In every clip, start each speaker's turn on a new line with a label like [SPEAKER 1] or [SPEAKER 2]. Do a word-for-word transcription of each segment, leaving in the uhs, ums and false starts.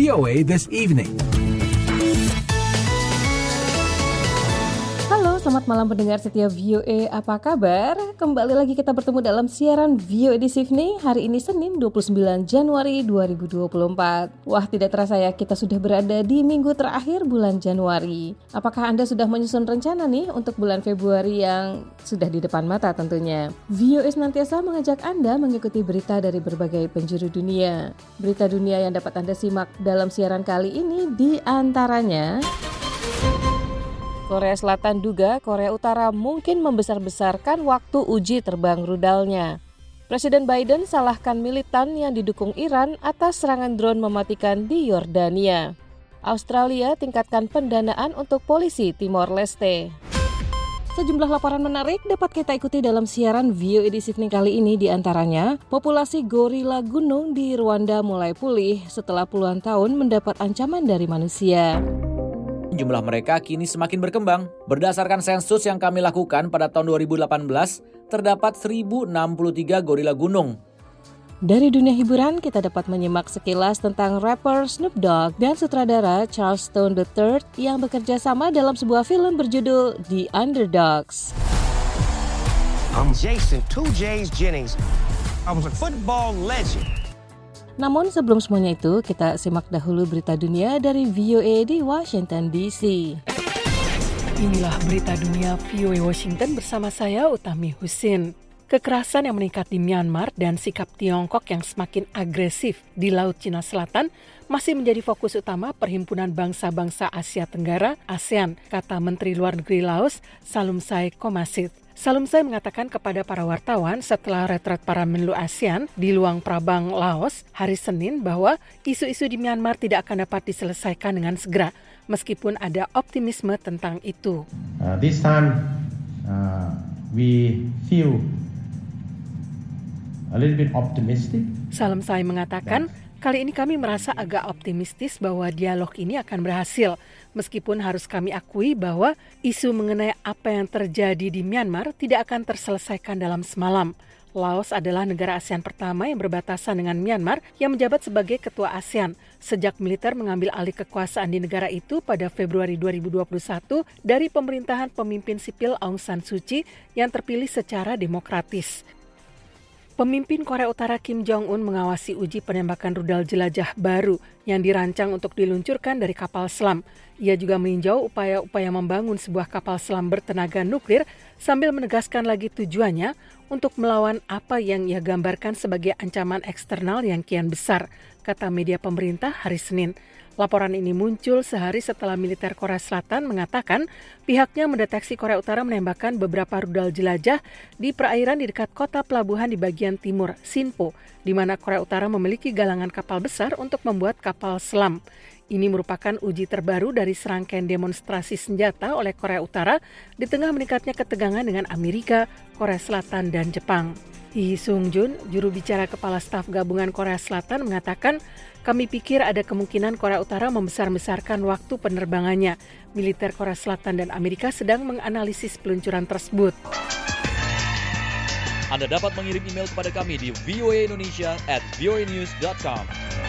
[SPEAKER 1] O A This Evening.
[SPEAKER 2] Selamat malam pendengar setia V O A, apa kabar? Kembali lagi kita bertemu dalam siaran V O A This Evening. Hari ini Senin dua puluh sembilan Januari dua ribu dua puluh empat. Wah, tidak terasa ya, kita sudah berada di minggu terakhir bulan Januari. Apakah Anda sudah menyusun rencana nih untuk bulan Februari yang sudah di depan mata tentunya? V O A senantiasa mengajak Anda mengikuti berita dari berbagai penjuru dunia. Berita dunia yang dapat Anda simak dalam siaran kali ini di antaranya: Korea Selatan duga Korea Utara mungkin membesar-besarkan waktu uji terbang rudalnya. Presiden Biden salahkan militan yang didukung Iran atas serangan drone mematikan di Yordania. Australia tingkatkan pendanaan untuk polisi Timor Leste. Sejumlah laporan menarik dapat kita ikuti dalam siaran V O A This Evening kali ini, di antaranya populasi gorila gunung di Rwanda mulai pulih setelah puluhan tahun mendapat ancaman dari manusia.
[SPEAKER 3] Jumlah mereka kini semakin berkembang. Berdasarkan sensus yang kami lakukan pada tahun dua ribu delapan belas, terdapat seribu enam puluh tiga gorila gunung.
[SPEAKER 2] Dari dunia hiburan, kita dapat menyimak sekilas tentang rapper Snoop Dogg dan sutradara Charles Stone the third yang bekerja sama dalam sebuah film berjudul The Underdogs.
[SPEAKER 4] I'm Jason, two J's Jennings. I was a football legend.
[SPEAKER 2] Namun sebelum semuanya itu, kita simak dahulu berita dunia dari V O A di Washington D C.
[SPEAKER 5] Inilah berita dunia V O A Washington bersama saya, Utami Husin. Kekerasan yang meningkat di Myanmar dan sikap Tiongkok yang semakin agresif di Laut Cina Selatan masih menjadi fokus utama Perhimpunan Bangsa-Bangsa Asia Tenggara (ASEAN), kata Menteri Luar Negeri Laos, Salumsai Komasit. Salumsai mengatakan kepada para wartawan setelah retret para Menlu ASEAN di Luang Prabang, Laos, hari Senin bahwa isu-isu di Myanmar tidak akan dapat diselesaikan dengan segera, meskipun ada optimisme tentang itu.
[SPEAKER 6] Uh, this time, uh, we feel a little bit optimistic.
[SPEAKER 5] Salumsai mengatakan, kali ini kami merasa agak optimistis bahwa dialog ini akan berhasil, meskipun harus kami akui bahwa isu mengenai apa yang terjadi di Myanmar tidak akan terselesaikan dalam semalam. Laos adalah negara ASEAN pertama yang berbatasan dengan Myanmar yang menjabat sebagai ketua ASEAN sejak militer mengambil alih kekuasaan di negara itu pada Februari dua ribu dua puluh satu dari pemerintahan pemimpin sipil Aung San Suu Kyi yang terpilih secara demokratis. Pemimpin Korea Utara Kim Jong-un mengawasi uji penembakan rudal jelajah baru yang dirancang untuk diluncurkan dari kapal selam. Ia juga meninjau upaya-upaya membangun sebuah kapal selam bertenaga nuklir sambil menegaskan lagi tujuannya untuk melawan apa yang ia gambarkan sebagai ancaman eksternal yang kian besar, kata media pemerintah hari Senin. Laporan ini muncul sehari setelah militer Korea Selatan mengatakan pihaknya mendeteksi Korea Utara menembakkan beberapa rudal jelajah di perairan di dekat kota pelabuhan di bagian timur, Sinpo, di mana Korea Utara memiliki galangan kapal besar untuk membuat kapal selam. Ini merupakan uji terbaru dari serangkaian demonstrasi senjata oleh Korea Utara di tengah meningkatnya ketegangan dengan Amerika, Korea Selatan, dan Jepang. Lee Sung-jun, juru bicara Kepala Staf Gabungan Korea Selatan, mengatakan, kami pikir ada kemungkinan Korea Utara membesar-besarkan waktu penerbangannya. Militer Korea Selatan dan Amerika sedang menganalisis peluncuran tersebut.
[SPEAKER 3] Anda dapat mengirim email kepada kami di voaindonesia at voanews dot com.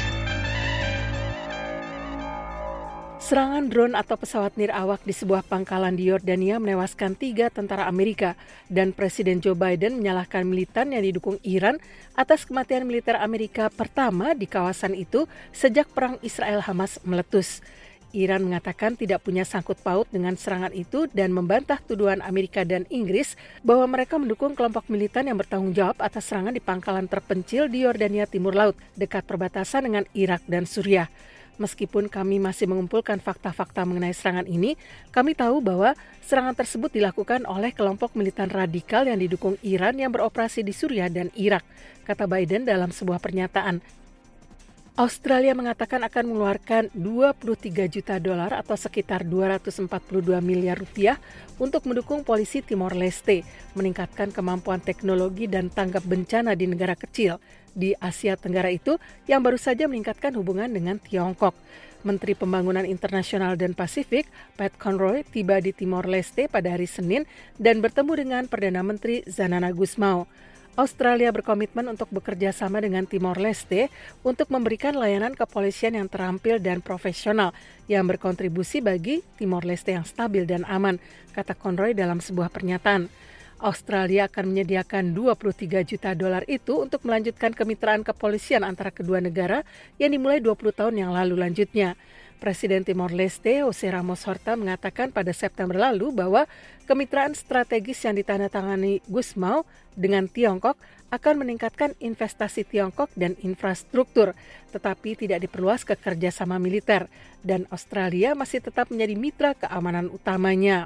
[SPEAKER 5] Serangan drone atau pesawat nirawak di sebuah pangkalan di Yordania menewaskan tiga tentara Amerika dan Presiden Joe Biden menyalahkan militan yang didukung Iran atas kematian militer Amerika pertama di kawasan itu sejak perang Israel-Hamas meletus. Iran mengatakan tidak punya sangkut paut dengan serangan itu dan membantah tuduhan Amerika dan Inggris bahwa mereka mendukung kelompok militan yang bertanggung jawab atas serangan di pangkalan terpencil di Yordania Timur Laut dekat perbatasan dengan Irak dan Suriah. Meskipun kami masih mengumpulkan fakta-fakta mengenai serangan ini, kami tahu bahwa serangan tersebut dilakukan oleh kelompok militan radikal yang didukung Iran yang beroperasi di Suriah dan Irak, kata Biden dalam sebuah pernyataan. Australia mengatakan akan mengeluarkan dua puluh tiga juta dolar atau sekitar dua ratus empat puluh dua miliar rupiah untuk mendukung polisi Timor Leste, meningkatkan kemampuan teknologi dan tanggap bencana di negara kecil di Asia Tenggara itu yang baru saja meningkatkan hubungan dengan Tiongkok. Menteri Pembangunan Internasional dan Pasifik, Pat Conroy, tiba di Timor Leste pada hari Senin dan bertemu dengan Perdana Menteri Zanana Gusmao. Australia berkomitmen untuk bekerja sama dengan Timor Leste untuk memberikan layanan kepolisian yang terampil dan profesional yang berkontribusi bagi Timor Leste yang stabil dan aman, kata Conroy dalam sebuah pernyataan. Australia akan menyediakan dua puluh tiga juta dolar itu untuk melanjutkan kemitraan kepolisian antara kedua negara yang dimulai dua puluh tahun yang lalu lanjutnya. Presiden Timor Leste, Jose Ramos Horta, mengatakan pada September lalu bahwa kemitraan strategis yang ditandatangani Gusmao dengan Tiongkok akan meningkatkan investasi Tiongkok dan infrastruktur, tetapi tidak diperluas ke kerjasama militer, dan Australia masih tetap menjadi mitra keamanan utamanya.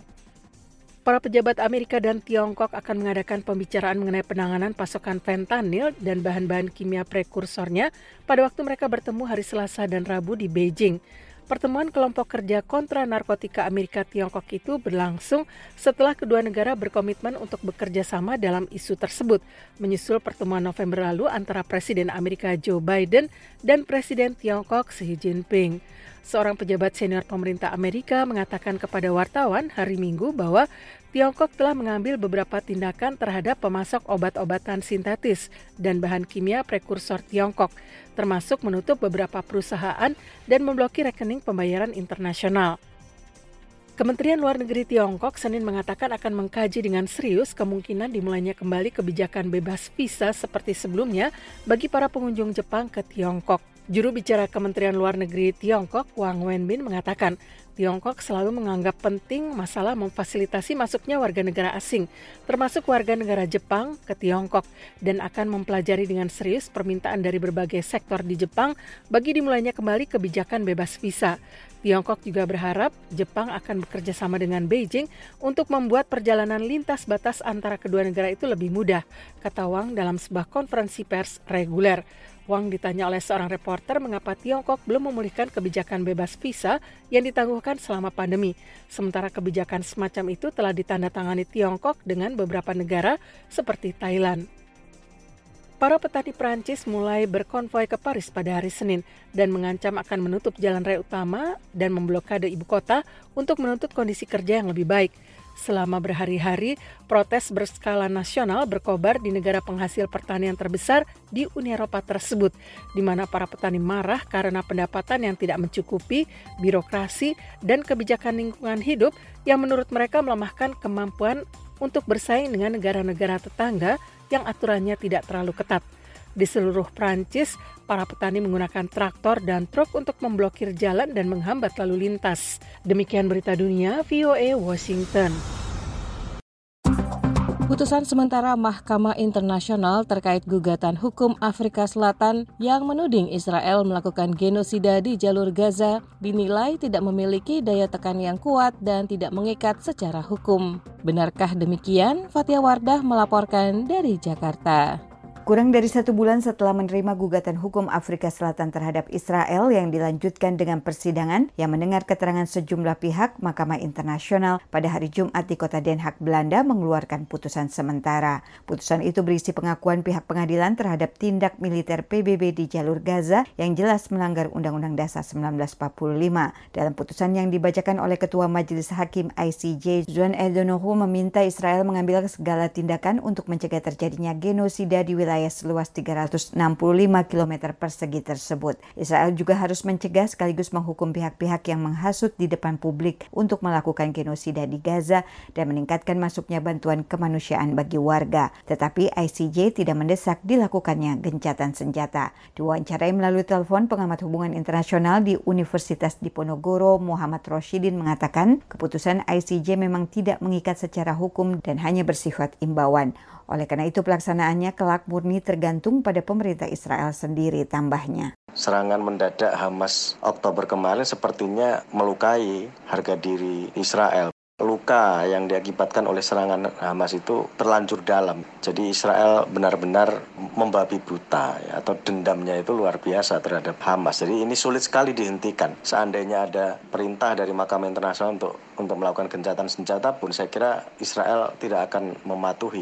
[SPEAKER 5] Para pejabat Amerika dan Tiongkok akan mengadakan pembicaraan mengenai penanganan pasokan fentanyl dan bahan-bahan kimia prekursornya pada waktu mereka bertemu hari Selasa dan Rabu di Beijing. Pertemuan kelompok kerja kontra narkotika Amerika Tiongkok itu berlangsung setelah kedua negara berkomitmen untuk bekerja sama dalam isu tersebut, menyusul pertemuan November lalu antara Presiden Amerika Joe Biden dan Presiden Tiongkok Xi Jinping. Seorang pejabat senior pemerintah Amerika mengatakan kepada wartawan hari Minggu bahwa Tiongkok telah mengambil beberapa tindakan terhadap pemasok obat-obatan sintetis dan bahan kimia prekursor Tiongkok, termasuk menutup beberapa perusahaan dan memblokir rekening pembayaran internasional. Kementerian Luar Negeri Tiongkok Senin mengatakan akan mengkaji dengan serius kemungkinan dimulainya kembali kebijakan bebas visa seperti sebelumnya bagi para pengunjung Jepang ke Tiongkok. Juru bicara Kementerian Luar Negeri Tiongkok, Wang Wenbin, mengatakan Tiongkok selalu menganggap penting masalah memfasilitasi masuknya warga negara asing, termasuk warga negara Jepang, ke Tiongkok, dan akan mempelajari dengan serius permintaan dari berbagai sektor di Jepang bagi dimulainya kembali kebijakan bebas visa. Tiongkok juga berharap Jepang akan bekerja sama dengan Beijing untuk membuat perjalanan lintas batas antara kedua negara itu lebih mudah, kata Wang dalam sebuah konferensi pers reguler. Wang ditanya oleh seorang reporter mengapa Tiongkok belum memulihkan kebijakan bebas visa yang ditangguhkan selama pandemi. Sementara kebijakan semacam itu telah ditandatangani Tiongkok dengan beberapa negara seperti Thailand. Para petani Prancis mulai berkonvoi ke Paris pada hari Senin dan mengancam akan menutup jalan raya utama dan memblokade ibu kota untuk menuntut kondisi kerja yang lebih baik. Selama berhari-hari, protes berskala nasional berkobar di negara penghasil pertanian terbesar di Uni Eropa tersebut, di mana para petani marah karena pendapatan yang tidak mencukupi, birokrasi, dan kebijakan lingkungan hidup yang menurut mereka melemahkan kemampuan untuk bersaing dengan negara-negara tetangga yang aturannya tidak terlalu ketat. Di seluruh Prancis, para petani menggunakan traktor dan truk untuk memblokir jalan dan menghambat lalu lintas. Demikian berita dunia V O A Washington.
[SPEAKER 2] Putusan sementara Mahkamah Internasional terkait gugatan hukum Afrika Selatan yang menuding Israel melakukan genosida di jalur Gaza dinilai tidak memiliki daya tekan yang kuat dan tidak mengikat secara hukum. Benarkah demikian? Fatia Wardah melaporkan dari Jakarta.
[SPEAKER 1] Kurang dari satu bulan setelah menerima gugatan hukum Afrika Selatan terhadap Israel yang dilanjutkan dengan persidangan yang mendengar keterangan sejumlah pihak, Mahkamah Internasional pada hari Jumat di kota Den Haag, Belanda mengeluarkan putusan sementara. Putusan itu berisi pengakuan pihak pengadilan terhadap tindak militer P B B di jalur Gaza yang jelas melanggar Undang-Undang Dasar seribu sembilan ratus empat puluh lima. Dalam putusan yang dibacakan oleh Ketua Majelis Hakim I C J, Joan Edonohu, meminta Israel mengambil segala tindakan untuk mencegah terjadinya genosida di wilayah seluas tiga ratus enam puluh lima kilometer persegi tersebut. Israel juga harus mencegah sekaligus menghukum pihak-pihak yang menghasut di depan publik untuk melakukan genosida di Gaza dan meningkatkan masuknya bantuan kemanusiaan bagi warga. Tetapi I C J tidak mendesak dilakukannya gencatan senjata. Diwawancarai melalui telepon, pengamat hubungan internasional di Universitas Diponegoro, Muhammad Roshidin, mengatakan keputusan I C J memang tidak mengikat secara hukum dan hanya bersifat imbauan. Oleh karena itu pelaksanaannya kelak murni tergantung pada pemerintah Israel sendiri, tambahnya.
[SPEAKER 7] Serangan mendadak Hamas Oktober kemarin sepertinya melukai harga diri Israel. Luka yang diakibatkan oleh serangan Hamas itu terlanjur dalam. Jadi Israel benar-benar membabi buta, ya, atau dendamnya itu luar biasa terhadap Hamas. Jadi ini sulit sekali dihentikan. Seandainya ada perintah dari Mahkamah Internasional untuk untuk melakukan gencatan senjata pun, saya kira Israel tidak akan mematuhi.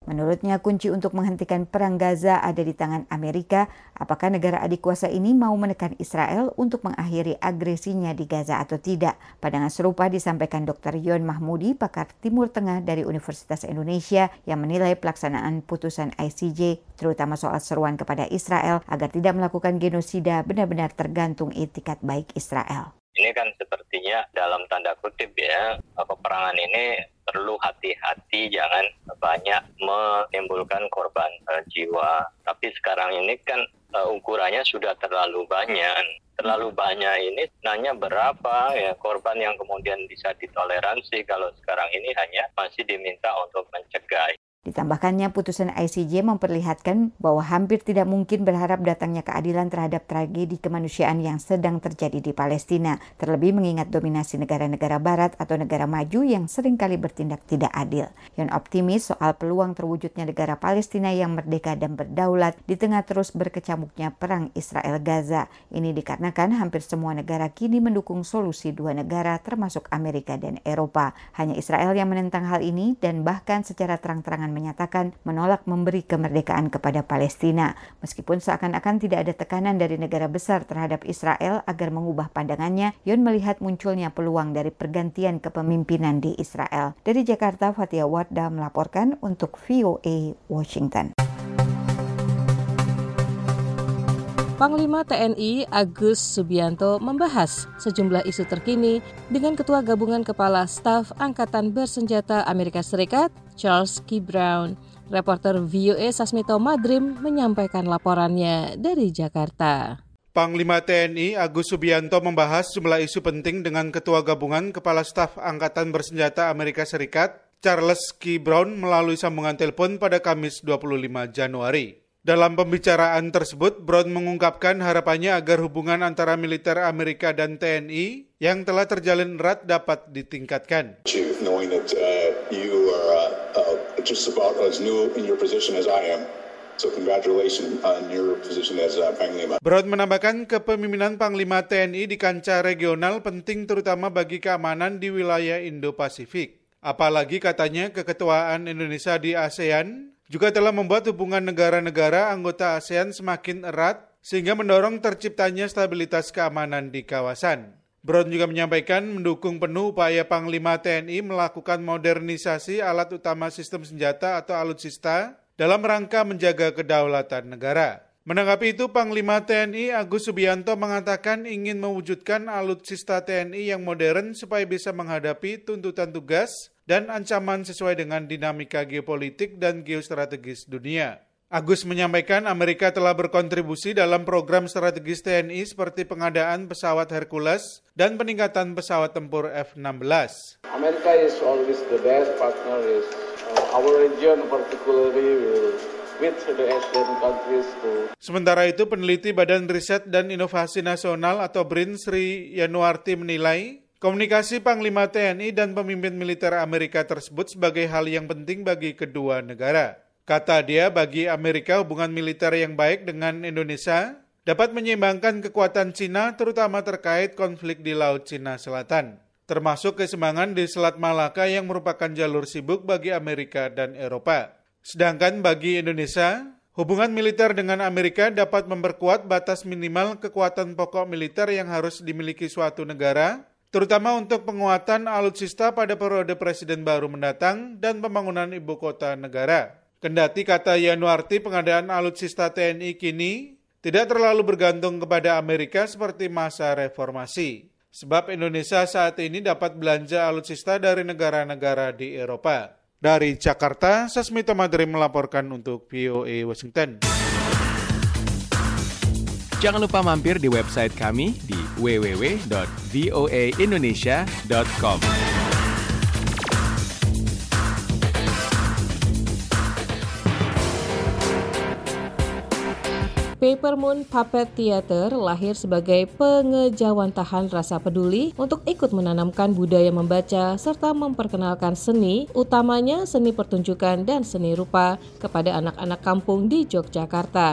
[SPEAKER 1] Menurutnya, kunci untuk menghentikan perang Gaza ada di tangan Amerika. Apakah negara adik kuasa ini mau menekan Israel untuk mengakhiri agresinya di Gaza atau tidak? Pandangan serupa disampaikan Doktor Yon Mahmudi, pakar Timur Tengah dari Universitas Indonesia, yang menilai pelaksanaan putusan I C J, terutama soal seruan kepada Israel agar tidak melakukan genosida, benar-benar tergantung itikat baik Israel.
[SPEAKER 8] Ini kan sepertinya dalam tanda kutip ya, peperangan ini perlu hati-hati, jangan banyak menimbulkan korban uh, jiwa. Tapi sekarang ini kan uh, ukurannya sudah terlalu banyak. Terlalu banyak ini nanya berapa ya korban yang kemudian bisa ditoleransi kalau sekarang ini hanya masih diminta untuk mencegah.
[SPEAKER 1] Ditambahkannya, putusan I C J memperlihatkan bahwa hampir tidak mungkin berharap datangnya keadilan terhadap tragedi kemanusiaan yang sedang terjadi di Palestina, terlebih mengingat dominasi negara-negara barat atau negara maju yang seringkali bertindak tidak adil. Yon optimis soal peluang terwujudnya negara Palestina yang merdeka dan berdaulat di tengah terus berkecamuknya perang Israel-Gaza. Ini dikarenakan hampir semua negara kini mendukung solusi dua negara termasuk Amerika dan Eropa. Hanya Israel yang menentang hal ini dan bahkan secara terang-terangan menyatakan menolak memberi kemerdekaan kepada Palestina. Meskipun seakan-akan tidak ada tekanan dari negara besar terhadap Israel agar mengubah pandangannya, Yon melihat munculnya peluang dari pergantian kepemimpinan di Israel. Dari Jakarta, Fatia Wardah melaporkan untuk V O A Washington.
[SPEAKER 2] Panglima T N I Agus Subianto membahas sejumlah isu terkini dengan Ketua Gabungan Kepala Staf Angkatan Bersenjata Amerika Serikat, Charles K. Brown. Reporter V O A Sasmito Madrim menyampaikan laporannya dari Jakarta.
[SPEAKER 9] Panglima T N I Agus Subianto membahas sejumlah isu penting dengan Ketua Gabungan Kepala Staf Angkatan Bersenjata Amerika Serikat, Charles K. Brown melalui sambungan telepon pada Kamis dua puluh lima Januari. Dalam pembicaraan tersebut, Brown mengungkapkan harapannya agar hubungan antara militer Amerika dan T N I yang telah terjalin erat dapat ditingkatkan.
[SPEAKER 10] Knowing that uh, you are uh, uh, just about as new in your position as I am. So congratulations on your position as uh, Panglima.
[SPEAKER 9] Brown menambahkan kepemimpinan Panglima T N I di kancah regional penting terutama bagi keamanan di wilayah Indo-Pasifik. Apalagi katanya keketuaan Indonesia di ASEAN juga telah membuat hubungan negara-negara anggota ASEAN semakin erat sehingga mendorong terciptanya stabilitas keamanan di kawasan. Brown juga menyampaikan mendukung penuh upaya Panglima T N I melakukan modernisasi alat utama sistem senjata atau alutsista dalam rangka menjaga kedaulatan negara. Menanggapi itu, Panglima T N I Agus Subianto mengatakan ingin mewujudkan alutsista T N I yang modern supaya bisa menghadapi tuntutan tugas dan ancaman sesuai dengan dinamika geopolitik dan geostrategis dunia. Agus menyampaikan Amerika telah berkontribusi dalam program strategis T N I seperti pengadaan pesawat Hercules dan peningkatan pesawat tempur F enam belas.
[SPEAKER 11] America is always the best partner. Is uh, our region particularly will with the Asian countries to.
[SPEAKER 9] Sementara itu, peneliti Badan Riset dan Inovasi Nasional atau B R I N Sri Yanuarti menilai komunikasi Panglima T N I dan pemimpin militer Amerika tersebut sebagai hal yang penting bagi kedua negara. Kata dia, bagi Amerika hubungan militer yang baik dengan Indonesia dapat menyeimbangkan kekuatan Cina terutama terkait konflik di Laut Cina Selatan, termasuk keseimbangan di Selat Malaka yang merupakan jalur sibuk bagi Amerika dan Eropa. Sedangkan bagi Indonesia, hubungan militer dengan Amerika dapat memperkuat batas minimal kekuatan pokok militer yang harus dimiliki suatu negara, terutama untuk penguatan alutsista pada periode presiden baru mendatang dan pembangunan ibu kota negara. Kendati kata Yanuarti pengadaan alutsista T N I kini tidak terlalu bergantung kepada Amerika seperti masa reformasi, sebab Indonesia saat ini dapat belanja alutsista dari negara-negara di Eropa. Dari Jakarta, Sasmito Madrim melaporkan untuk V O A Washington.
[SPEAKER 12] Jangan lupa mampir di website kami di w w w dot v o a indonesia dot com.
[SPEAKER 2] Paper Moon Puppet Theater lahir sebagai pengejawantahan rasa peduli untuk ikut menanamkan budaya membaca serta memperkenalkan seni, utamanya seni pertunjukan dan seni rupa kepada anak-anak kampung di Yogyakarta.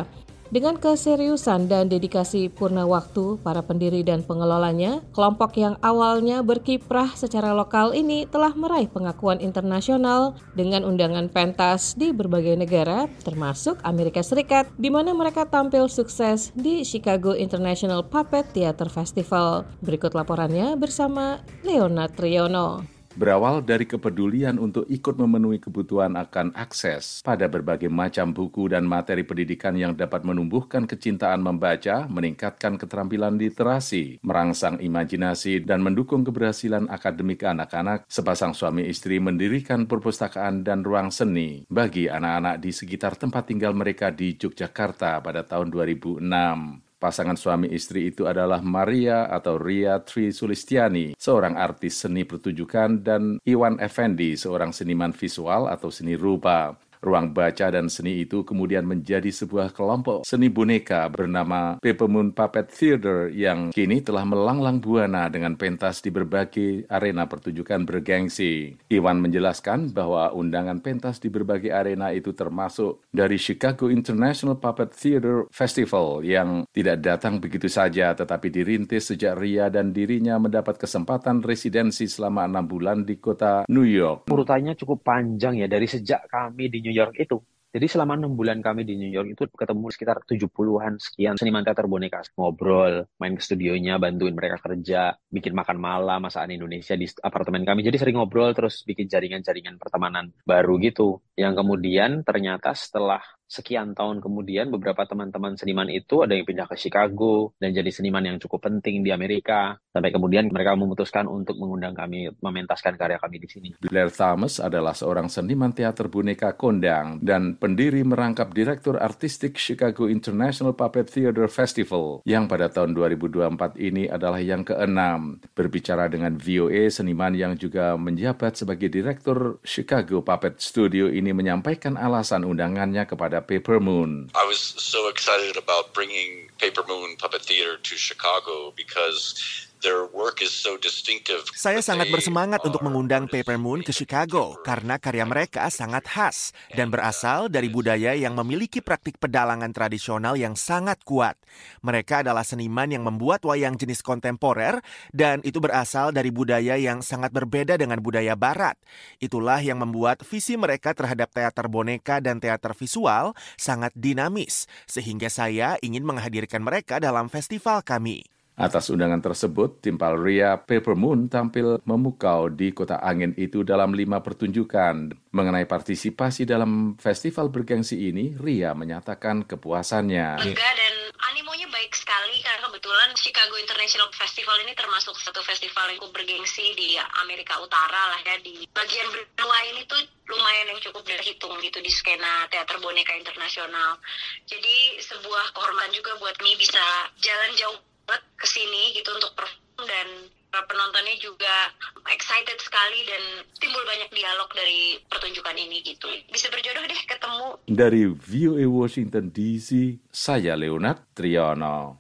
[SPEAKER 2] Dengan keseriusan dan dedikasi purna waktu para pendiri dan pengelolanya, kelompok yang awalnya berkiprah secara lokal ini telah meraih pengakuan internasional dengan undangan pentas di berbagai negara, termasuk Amerika Serikat, di mana mereka tampil sukses di Chicago International Puppet Theater Festival. Berikut laporannya bersama Leonard Triono.
[SPEAKER 13] Berawal dari kepedulian untuk ikut memenuhi kebutuhan akan akses pada berbagai macam buku dan materi pendidikan yang dapat menumbuhkan kecintaan membaca, meningkatkan keterampilan literasi, merangsang imajinasi, dan mendukung keberhasilan akademik anak-anak, sepasang suami istri mendirikan perpustakaan dan ruang seni bagi anak-anak di sekitar tempat tinggal mereka di Yogyakarta pada tahun dua ribu enam. Pasangan suami istri itu adalah Maria atau Ria Tri Sulistiani, seorang artis seni pertunjukan, dan Iwan Effendi, seorang seniman visual atau seni rupa. Ruang baca dan seni itu kemudian menjadi sebuah kelompok seni boneka bernama Paper Moon Puppet Theater yang kini telah melanglang buana dengan pentas di berbagai arena pertunjukan bergengsi. Iwan menjelaskan bahwa undangan pentas di berbagai arena itu termasuk dari Chicago International Puppet Theater Festival yang tidak datang begitu saja tetapi dirintis sejak Ria dan dirinya mendapat kesempatan residensi selama enam bulan di kota New York.
[SPEAKER 14] Urutannya cukup panjang ya, dari sejak kami di New York itu. Jadi selama enam bulan kami di New York itu ketemu sekitar tujuh puluhan sekian seniman teater boneka. Ngobrol, main ke studionya, bantuin mereka kerja, bikin makan malam, masakan Indonesia di apartemen kami. Jadi sering ngobrol, terus bikin jaringan-jaringan pertemanan baru gitu. Yang kemudian ternyata setelah sekian tahun kemudian beberapa teman-teman seniman itu ada yang pindah ke Chicago dan jadi seniman yang cukup penting di Amerika. Sampai kemudian mereka memutuskan untuk mengundang kami, mementaskan karya kami di sini.
[SPEAKER 13] Blair Thomas adalah seorang seniman teater boneka kondang dan pendiri merangkap direktur artistik Chicago International Puppet Theater Festival yang pada tahun dua ribu dua puluh empat ini adalah yang keenam. Berbicara dengan V O A, seniman yang juga menjabat sebagai direktur Chicago Puppet Studio ini menyampaikan alasan undangannya kepada Paper Moon.
[SPEAKER 15] I was so excited about bringing Paper Moon Puppet Theater to Chicago because their work is so distinctive.
[SPEAKER 16] Saya sangat bersemangat untuk mengundang Paper Moon ke Chicago karena karya mereka sangat khas dan berasal dari budaya yang memiliki praktik pedalangan tradisional yang sangat kuat. Mereka adalah seniman yang membuat wayang jenis kontemporer dan itu berasal dari budaya yang sangat berbeda dengan budaya barat. Itulah yang membuat visi mereka terhadap teater boneka dan teater visual sangat dinamis, sehingga saya ingin menghadirkan mereka dalam festival kami.
[SPEAKER 13] Atas undangan tersebut, timpal Ria, Paper Moon tampil memukau di kota angin itu dalam lima pertunjukan. Mengenai partisipasi dalam festival bergengsi ini, Ria menyatakan kepuasannya.
[SPEAKER 17] Lega dan animonya baik sekali karena kebetulan Chicago International Festival ini termasuk satu festival yang cukup bergengsi di Amerika Utara lah ya. Di bagian benua ini tuh lumayan yang cukup terhitung gitu di skena teater boneka internasional. Jadi sebuah kehormatan juga buat kami bisa jalan jauh ke sini gitu untuk perform, dan penontonnya juga excited sekali dan timbul banyak dialog dari pertunjukan ini gitu. Bisa berjodoh deh ketemu.
[SPEAKER 13] Dari V O A Washington D C, saya Leonard Triono.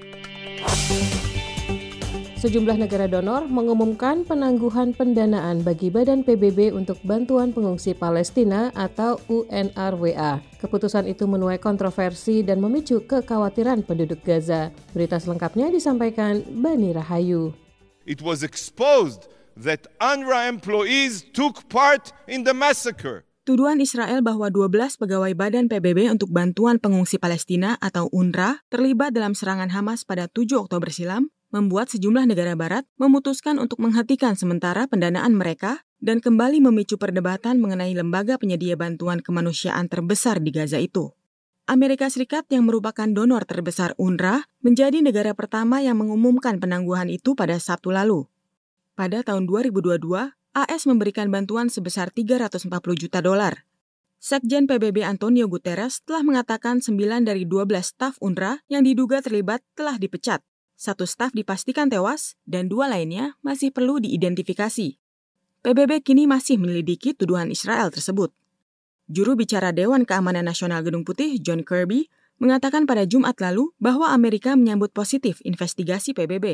[SPEAKER 2] Sejumlah negara donor mengumumkan penangguhan pendanaan bagi Badan P B B untuk bantuan pengungsi Palestina atau U N R W A. Keputusan itu menuai kontroversi dan memicu kekhawatiran penduduk Gaza. Berita selengkapnya disampaikan Bani Rahayu.
[SPEAKER 18] It was exposed that U N R W A employees took part in the massacre.
[SPEAKER 19] Tuduhan Israel bahwa dua belas pegawai Badan P B B untuk bantuan pengungsi Palestina atau U N R W A terlibat dalam serangan Hamas pada tujuh Oktober silam membuat sejumlah negara barat memutuskan untuk menghentikan sementara pendanaan mereka dan kembali memicu perdebatan mengenai lembaga penyedia bantuan kemanusiaan terbesar di Gaza itu. Amerika Serikat yang merupakan donor terbesar U N R W A menjadi negara pertama yang mengumumkan penangguhan itu pada Sabtu lalu. Pada tahun dua ribu dua puluh dua, A S memberikan bantuan sebesar tiga ratus empat puluh juta dolar. Sekjen P B B Antonio Guterres telah mengatakan sembilan dari dua belas staf U N R W A yang diduga terlibat telah dipecat. Satu staf dipastikan tewas dan dua lainnya masih perlu diidentifikasi. P B B kini masih menyelidiki tuduhan Israel tersebut. Juru bicara Dewan Keamanan Nasional Gedung Putih, John Kirby, mengatakan pada Jumat lalu bahwa Amerika menyambut positif investigasi P B B.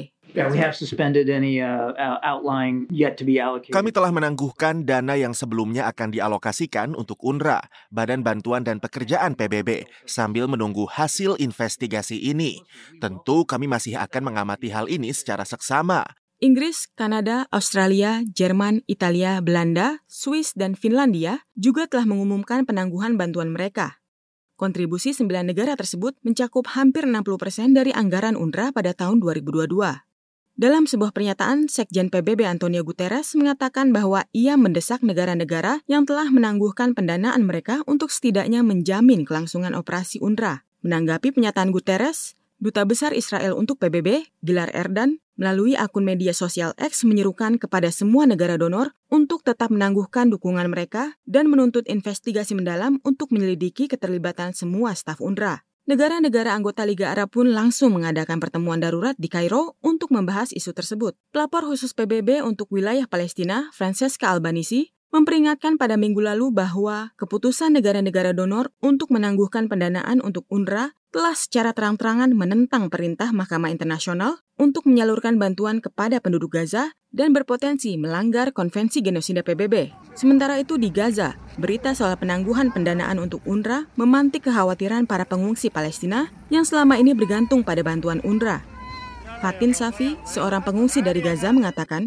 [SPEAKER 16] Kami telah menangguhkan dana yang sebelumnya akan dialokasikan untuk U N R W A, Badan Bantuan dan Pekerjaan P B B, sambil menunggu hasil investigasi ini. Tentu kami masih akan mengamati hal ini secara seksama.
[SPEAKER 19] Inggris, Kanada, Australia, Jerman, Italia, Belanda, Swiss, dan Finlandia juga telah mengumumkan penangguhan bantuan mereka. Kontribusi sembilan negara tersebut mencakup hampir enam puluh persen dari anggaran U N R W A pada tahun dua ribu dua puluh dua. Dalam sebuah pernyataan, Sekjen P B B Antonio Guterres mengatakan bahwa ia mendesak negara-negara yang telah menangguhkan pendanaan mereka untuk setidaknya menjamin kelangsungan operasi U N R W A. Menanggapi pernyataan Guterres, Duta Besar Israel untuk P B B, Gilad Erdan, melalui akun media sosial X menyerukan kepada semua negara donor untuk tetap menangguhkan dukungan mereka dan menuntut investigasi mendalam untuk menyelidiki keterlibatan semua staf U N R W A. Negara-negara anggota Liga Arab pun langsung mengadakan pertemuan darurat di Kairo untuk membahas isu tersebut. Pelapor khusus P B B untuk wilayah Palestina, Francesca Albanese, memperingatkan pada minggu lalu bahwa keputusan negara-negara donor untuk menangguhkan pendanaan untuk U N R W A telah secara terang-terangan menentang perintah Mahkamah Internasional untuk menyalurkan bantuan kepada penduduk Gaza dan berpotensi melanggar konvensi genosida P B B. Sementara itu di Gaza, berita soal penangguhan pendanaan untuk U N R W A memantik kekhawatiran para pengungsi Palestina yang selama ini bergantung pada bantuan U N R W A. Fatin Safi, seorang pengungsi dari Gaza, mengatakan,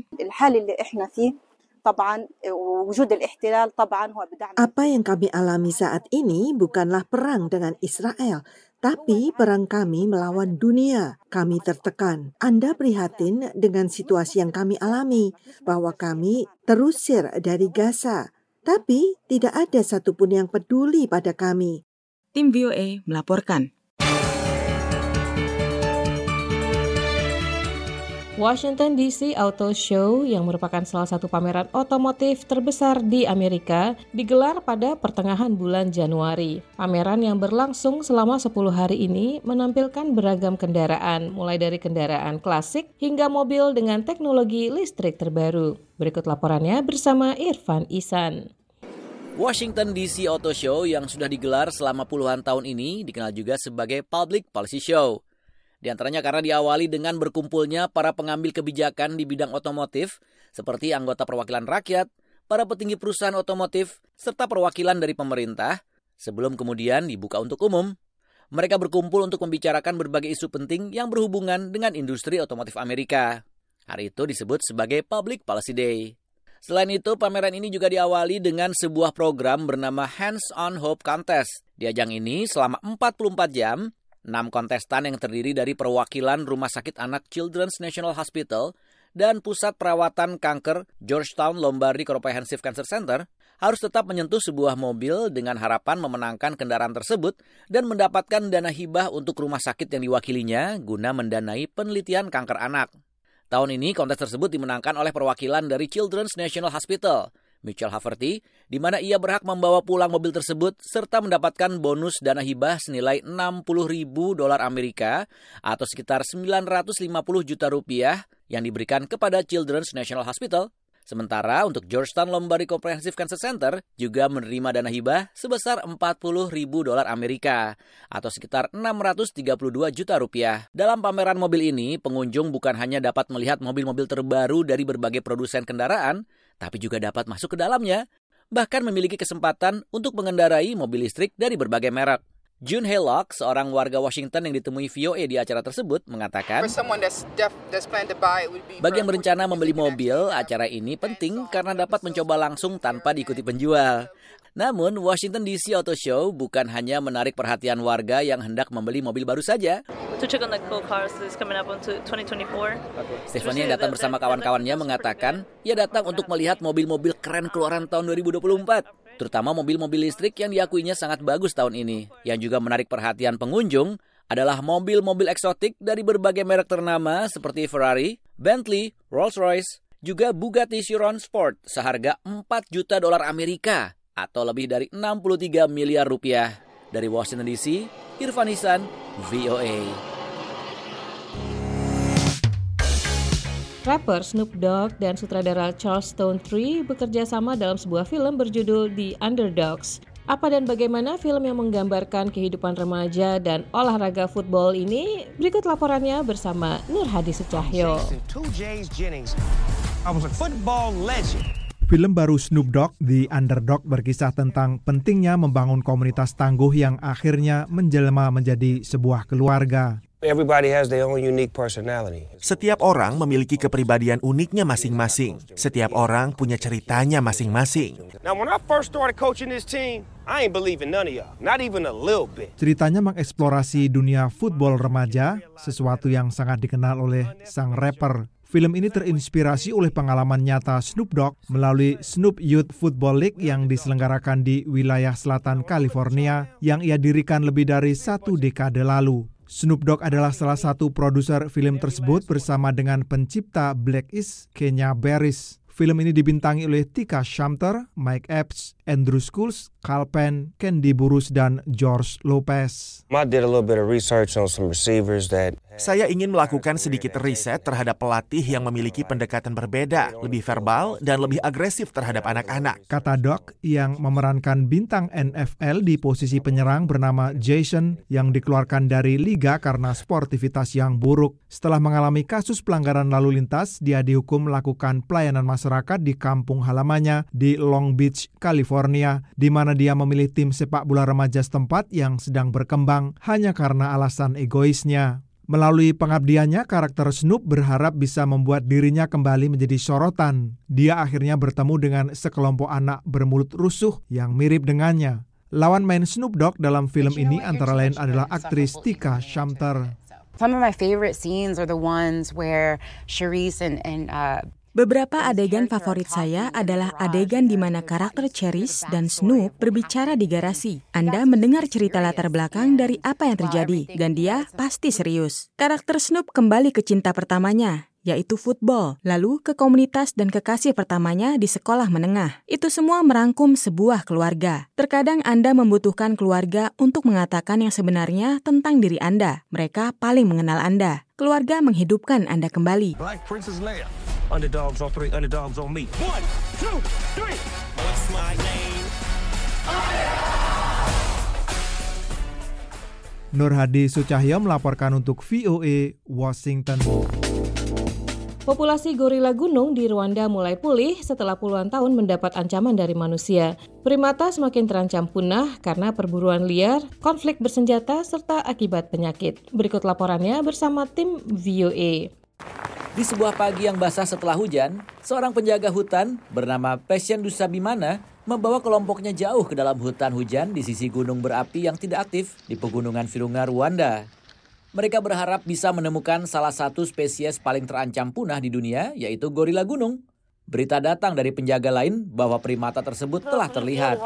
[SPEAKER 20] apa yang kami alami saat ini bukanlah perang dengan Israel, tapi perang kami melawan dunia. Kami tertekan. Anda prihatin dengan situasi yang kami alami, bahwa kami terusir dari Gaza. Tapi tidak ada satupun yang peduli pada kami.
[SPEAKER 19] Tim V O A melaporkan.
[SPEAKER 2] Washington D C Auto Show yang merupakan salah satu pameran otomotif terbesar di Amerika digelar pada pertengahan bulan Januari. Pameran yang berlangsung selama sepuluh hari ini menampilkan beragam kendaraan, mulai dari kendaraan klasik hingga mobil dengan teknologi listrik terbaru. Berikut laporannya bersama Irfan Isan.
[SPEAKER 3] Washington D C Auto Show yang sudah digelar selama puluhan tahun ini dikenal juga sebagai Public Policy Show. Di antaranya karena diawali dengan berkumpulnya para pengambil kebijakan di bidang otomotif seperti anggota perwakilan rakyat, para petinggi perusahaan otomotif, serta perwakilan dari pemerintah sebelum kemudian dibuka untuk umum. Mereka berkumpul untuk membicarakan berbagai isu penting yang berhubungan dengan industri otomotif Amerika. Hari itu disebut sebagai Public Policy Day. Selain itu, pameran ini juga diawali dengan sebuah program bernama Hands on Hope Contest. Di ajang ini, selama empat puluh empat jam, enam kontestan yang terdiri dari perwakilan Rumah Sakit Anak Children's National Hospital dan Pusat Perawatan Kanker Georgetown Lombardi Comprehensive Cancer Center harus tetap menyentuh sebuah mobil dengan harapan memenangkan kendaraan tersebut dan mendapatkan dana hibah untuk rumah sakit yang diwakilinya guna mendanai penelitian kanker anak. Tahun ini kontes tersebut dimenangkan oleh perwakilan dari Children's National Hospital, Mitchell Haverty, di mana ia berhak membawa pulang mobil tersebut serta mendapatkan bonus dana hibah senilai enam puluh ribu dolar Amerika atau sekitar sembilan ratus lima puluh juta rupiah yang diberikan kepada Children's National Hospital. Sementara untuk Georgetown Lombardi Comprehensive Cancer Center juga menerima dana hibah sebesar empat puluh ribu dolar Amerika atau sekitar enam ratus tiga puluh dua juta rupiah. Dalam pameran mobil ini, pengunjung bukan hanya dapat melihat mobil-mobil terbaru dari berbagai produsen kendaraan, tapi juga dapat masuk ke dalamnya, bahkan memiliki kesempatan untuk mengendarai mobil listrik dari berbagai merek. June Haylock, seorang warga Washington yang ditemui V O A di acara tersebut, mengatakan, bagi yang berencana membeli mobil, acara ini penting karena dapat mencoba langsung tanpa diikuti penjual. Namun, Washington D C Auto Show bukan hanya menarik perhatian warga yang hendak membeli mobil baru saja. Stephanie yang datang bersama kawan-kawannya mengatakan, ia datang untuk melihat mobil-mobil keren keluaran tahun dua ribu dua puluh empat. Terutama mobil-mobil listrik yang diakuinya sangat bagus tahun ini. Yang juga menarik perhatian pengunjung adalah mobil-mobil eksotik dari berbagai merek ternama seperti Ferrari, Bentley, Rolls-Royce, juga Bugatti Chiron Sport seharga empat juta dolar Amerika atau lebih dari enam puluh tiga miliar rupiah. Dari Washington D C, Irfan Isan, V O A.
[SPEAKER 2] Rapper Snoop Dogg dan sutradara Charles Stone Tree bekerja sama dalam sebuah film berjudul The Underdogs. Apa dan bagaimana film yang menggambarkan kehidupan remaja dan olahraga football ini? Berikut laporannya bersama Nur Hadi Sucahyo.
[SPEAKER 21] Film baru Snoop Dogg, The Underdog, berkisah tentang pentingnya membangun komunitas tangguh yang akhirnya menjelma menjadi sebuah keluarga.
[SPEAKER 4] Everybody has their own unique personality.
[SPEAKER 16] Setiap orang memiliki kepribadian uniknya masing-masing. Setiap orang punya ceritanya masing-masing.
[SPEAKER 4] Now when I first started coaching this team, I ain't believing none of y'all, not even a little bit.
[SPEAKER 21] Ceritanya mengeksplorasi dunia football remaja, sesuatu yang sangat dikenal oleh sang rapper. Film ini terinspirasi oleh pengalaman nyata Snoop Dogg melalui Snoop Youth Football League yang diselenggarakan di wilayah selatan California yang ia dirikan lebih dari satu dekade lalu. Snoop Dogg adalah salah satu produser film tersebut bersama dengan pencipta Black Is, Kenya Barris. Film ini dibintangi oleh Tika Sumpter, Mike Epps, Andrew Schultz, Carl Penn, Candy Burus, dan George Lopez.
[SPEAKER 4] I did a little bit of research on some receivers that
[SPEAKER 16] Saya ingin melakukan sedikit riset terhadap pelatih yang memiliki pendekatan berbeda, lebih verbal dan lebih agresif terhadap anak-anak.
[SPEAKER 21] Kata Dogg yang memerankan bintang N F L di posisi penyerang bernama Jason yang dikeluarkan dari liga karena sportivitas yang buruk. Setelah mengalami kasus pelanggaran lalu lintas, dia dihukum melakukan pelayanan masyarakat di kampung halamannya di Long Beach, California, di mana dia memilih tim sepak bola remaja setempat yang sedang berkembang hanya karena alasan egoisnya. Melalui pengabdiannya, karakter Snoop berharap bisa membuat dirinya kembali menjadi sorotan. Dia akhirnya bertemu dengan sekelompok anak bermulut rusuh yang mirip dengannya. Lawan main Snoop Dogg dalam film ini antara lain adalah aktris Tika Sumpter.
[SPEAKER 22] Some of my favorite scenes are the ones where Charisse and, and uh,
[SPEAKER 19] Beberapa adegan favorit saya adalah adegan di mana karakter Charisse dan Snoop berbicara di garasi. Anda mendengar cerita latar belakang dari apa yang terjadi, dan dia pasti serius. Karakter Snoop kembali ke cinta pertamanya, yaitu football, lalu ke komunitas dan kekasih pertamanya di sekolah menengah. Itu semua merangkum sebuah keluarga. Terkadang Anda membutuhkan keluarga untuk mengatakan yang sebenarnya tentang diri Anda. Mereka paling mengenal Anda. Keluarga menghidupkan Anda kembali.
[SPEAKER 4] Black Princess Leia. Underdogs on three, underdogs on me. One, two, three. What's my name?
[SPEAKER 21] Nur Hadi Sucahyo melaporkan untuk V O A Washington.
[SPEAKER 2] Populasi gorila gunung di Rwanda mulai pulih setelah puluhan tahun mendapat ancaman dari manusia. Primata semakin terancam punah karena perburuan liar, konflik bersenjata, serta akibat penyakit. Berikut laporannya bersama tim V O A.
[SPEAKER 3] Di sebuah pagi yang basah setelah hujan, seorang penjaga hutan bernama Patient Dusabimana membawa kelompoknya jauh ke dalam hutan hujan di sisi gunung berapi yang tidak aktif di pegunungan Virunga, Rwanda. Mereka berharap bisa menemukan salah satu spesies paling terancam punah di dunia, yaitu gorila gunung. Berita datang dari penjaga lain bahwa primata tersebut telah terlihat.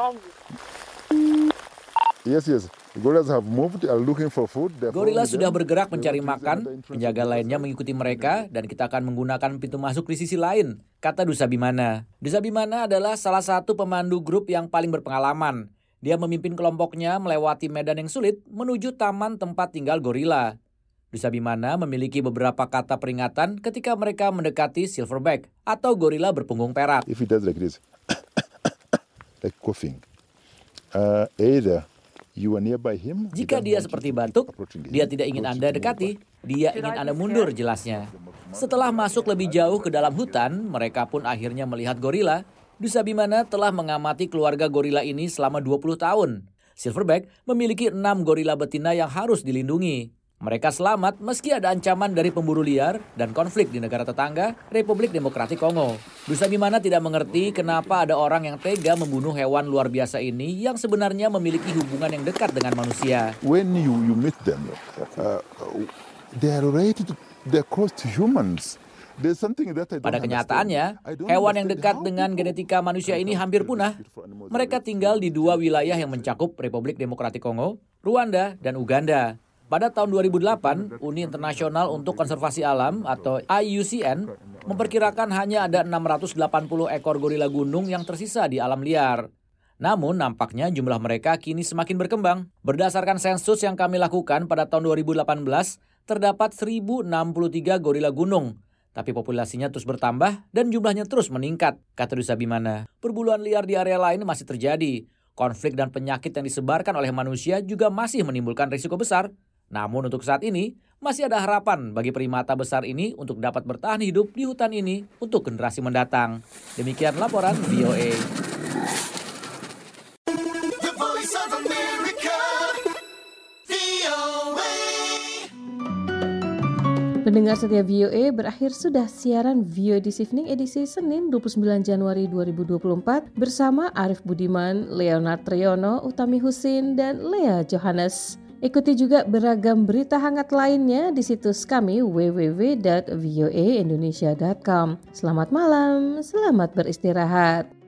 [SPEAKER 10] Yes, yes. Gorillas have moved, are looking for food.
[SPEAKER 3] Gorila sudah bergerak mencari makan, penjaga lainnya mengikuti mereka dan kita akan menggunakan pintu masuk di sisi lain, kata Dusabimana. Dusabimana adalah salah satu pemandu grup yang paling berpengalaman. Dia memimpin kelompoknya melewati medan yang sulit menuju taman tempat tinggal gorila. Dusabimana memiliki beberapa kata peringatan ketika mereka mendekati silverback atau gorila berpunggung perak.
[SPEAKER 10] If it does like this, like coughing, uh, either
[SPEAKER 3] jika dia seperti batuk, dia tidak ingin Anda dekati, dia ingin Anda mundur, jelasnya. Setelah masuk lebih jauh ke dalam hutan, mereka pun akhirnya melihat gorila. Dusabimana telah mengamati keluarga gorila ini selama dua puluh tahun. Silverback memiliki enam gorila betina yang harus dilindungi. Mereka selamat meski ada ancaman dari pemburu liar dan konflik di negara tetangga, Republik Demokratik Kongo. Dusabimana tidak mengerti kenapa ada orang yang tega membunuh hewan luar biasa ini yang sebenarnya memiliki hubungan yang dekat dengan manusia.
[SPEAKER 10] When you you meet them, uh, they are related, they are close to humans.
[SPEAKER 3] Pada kenyataannya, hewan yang dekat dengan genetika manusia ini hampir punah. Mereka tinggal di dua wilayah yang mencakup Republik Demokratik Kongo, Rwanda, dan Uganda. Pada tahun dua ribu delapan, Uni Internasional untuk Konservasi Alam atau I U C N memperkirakan hanya ada enam ratus delapan puluh ekor gorila gunung yang tersisa di alam liar. Namun nampaknya jumlah mereka kini semakin berkembang. Berdasarkan sensus yang kami lakukan pada tahun dua ribu delapan belas, terdapat seribu enam puluh tiga gorila gunung. Tapi populasinya terus bertambah dan jumlahnya terus meningkat, kata Dusabimana. Perburuan liar di area lain masih terjadi. Konflik dan penyakit yang disebarkan oleh manusia juga masih menimbulkan risiko besar. Namun untuk saat ini, masih ada harapan bagi primata besar ini untuk dapat bertahan hidup di hutan ini untuk generasi mendatang. Demikian laporan V O A.
[SPEAKER 2] Pendengar setia V O A, berakhir sudah siaran V O A This Evening edisi Senin dua puluh sembilan Januari dua ribu dua puluh empat bersama Arif Budiman, Leonard Triono, Utami Husin, dan Lea Johannes. Ikuti juga beragam berita hangat lainnya di situs kami w w w dot v o a indonesia dot com. Selamat malam, selamat beristirahat.